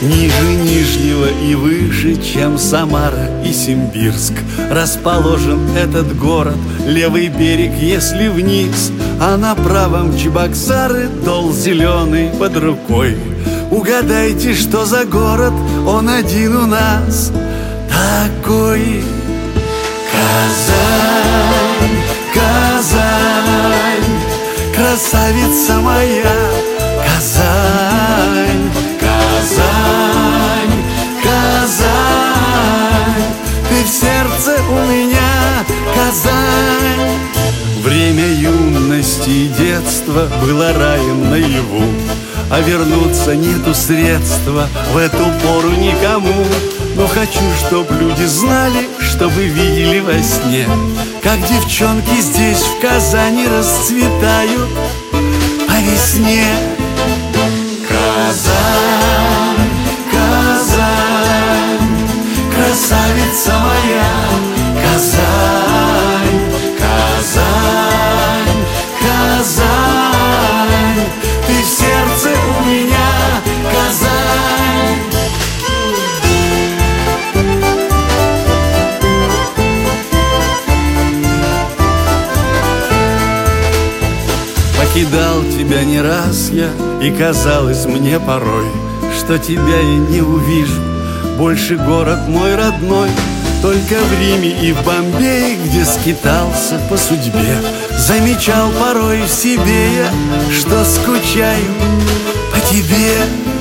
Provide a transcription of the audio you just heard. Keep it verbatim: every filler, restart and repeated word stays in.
Ниже Нижнего и выше, чем Самара и Симбирск, расположен этот город. Левый берег, если вниз, а на правом Чебоксары, дол зеленый под рукой. Угадайте, что за город, он один у нас такой. Казань, Казань, красавица моя, Казань, Казань, Казань, ты в сердце у меня, Казань. Время юности и детства было раем наяву, а вернуться нету средства в эту пору никому. Но хочу, чтоб люди знали, чтобы видели во сне, как девчонки здесь в Казани расцветают по весне. Казань, Казань, красавица моя, Казань, Казань, Казань, ты в сердце у меня, Казань. Покидал тебя не раз я, и казалось мне порой, что тебя я не увижу больше, город мой родной. Только в Риме и в Бомбее, где скитался по судьбе, замечал порой в себе я, что скучаю по тебе.